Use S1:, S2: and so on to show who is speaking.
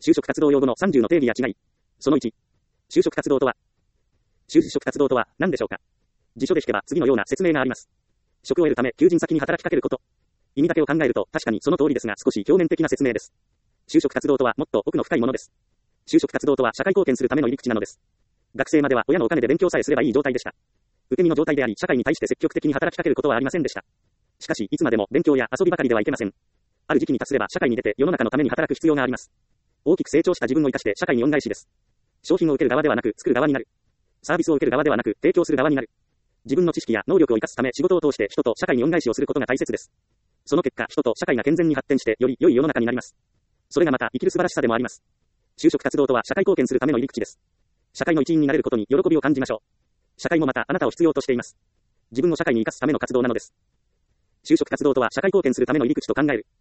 S1: 就職活動用語の30の定義や違い。その1。就職活動とは何でしょうか。辞書で引けば次のような説明があります。職を得るため求人先に働きかけること。意味だけを考えると確かにその通りですが少し表面的な説明です。就職活動とはもっと奥の深いものです。就職活動とは社会貢献するための入り口なのです。学生までは親のお金で勉強さえすればいい状態でした。受け身の状態であり、社会に対して積極的に働きかけることはありませんでした。しかし、いつまでも勉強や遊びばかりではいけません。ある時期に達すれば社会に出て世の中のために働く必要があります。大きく成長した自分を生かして社会に恩返しです。商品を受ける側ではなく作る側になる。サービスを受ける側ではなく提供する側になる。自分の知識や能力を生かすため仕事を通して人と社会に恩返しをすることが大切です。その結果、人と社会が健全に発展してより良い世の中になります。それがまた生きる素晴らしさでもあります。就職活動とは社会貢献するための入り口です。社会の一員になれることに喜びを感じましょう。社会もまたあなたを必要としています。自分を社会に生かすための活動なのです。就職活動とは社会貢献するための入り口と考える。